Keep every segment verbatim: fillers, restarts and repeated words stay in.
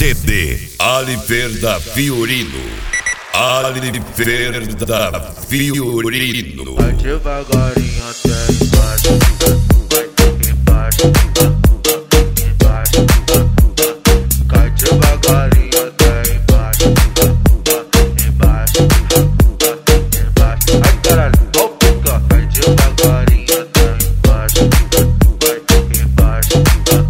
C D Oliver da Fiorino. Oliver da Fiorino. Vai devagarinho até embaixo, embaixo, embaixo, cai devagarinho até embaixo, embaixo, embaixo. Ai caralho, vou ficar. Cai devagarinho até embaixo, embaixo,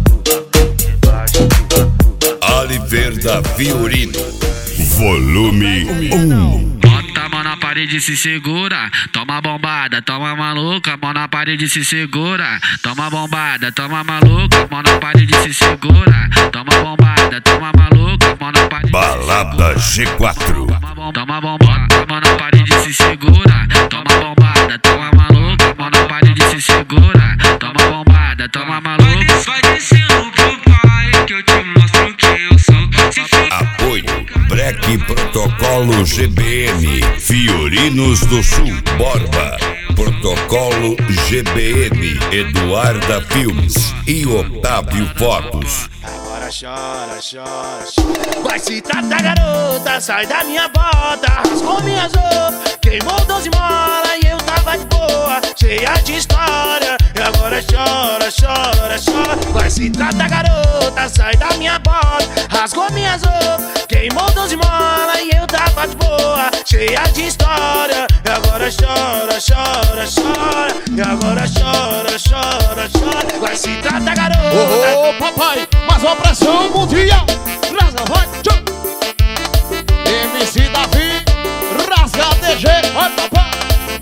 embaixo. Oliver da Fiorino. Volume um. Bota a mão na parede, se segura. Toma bombada, toma maluca. Mão na parede, se segura. Toma bombada, toma maluca. Mão na parede, se segura. Toma bombada, toma maluca. Mão na parede. Balada G quatro. Toma bombada, mão na parede, se segura. Toma bombada, toma maluca. Mão na parede, se segura. Toma bombada, toma maluca. Vai descendo pro pai que eu te mostro que eu sou. Se Apoio Break Protocolo G B M Fiorinos do Sul Borba. Protocolo G B M Eduarda Filmes e Otávio Fotos. Agora chora, chora, chora. Vai se tratar, garota, sai da minha bota. Rasgou minhas roupas, queimou doze mola e eu tava de boa, cheia de história. E agora chora, chora, chora. Vai se tratar, garota, sai da minha bota. Rasgou minhas roupas, queimou doze mola e eu tava de boa, cheia de história. E agora chora, chora, chora. E agora chora, chora, chora. Vai se tratar, garota. Ô, oh, papai, mas a pressão mundial. Rasga, vai, tchau. M C Davi, rasga D G, vai, papai.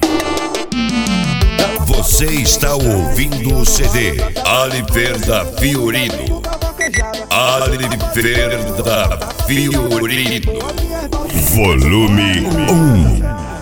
Você está ouvindo o C D Oliver da Fiorino. Oliver da Fiorino. Volume um.